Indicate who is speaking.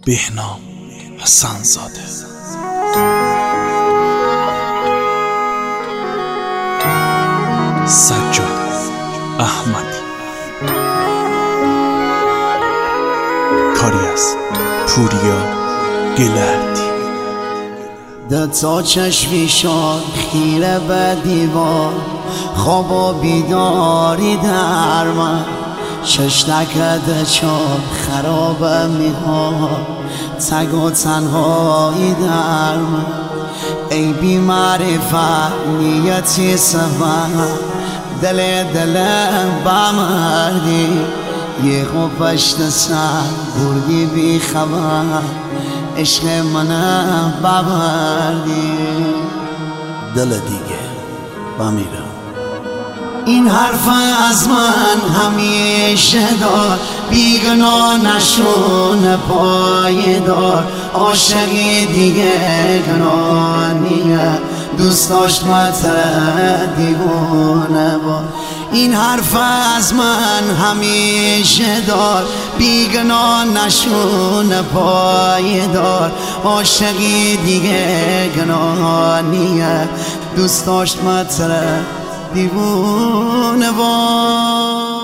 Speaker 1: بهنام حسن‌زاده. سجاد احمدی. کاری از پوریا گلردی.
Speaker 2: تا چشمی شاد خیره به دیوار، خواب و بیداری در من، شش نکده چار خرابه میخواد، تگ و تنهایی در من. ای بی معرفت نیتی سفر، دل بمردی، یه خوب پشت سر بردی بی خبر، عشق منم ببردی.
Speaker 1: دل دیگه بمیرم.
Speaker 2: این حرف از من همیشه دار، بیگناه نشون پایدار، عاشقی دیگه گناه نیه، دوست داشت متر دیوونه با. این حرف از من همیشه دار، بیگناه نشون پایدار، عاشقی دیگه گناه نیه، دوست داشت متر دیوونه با.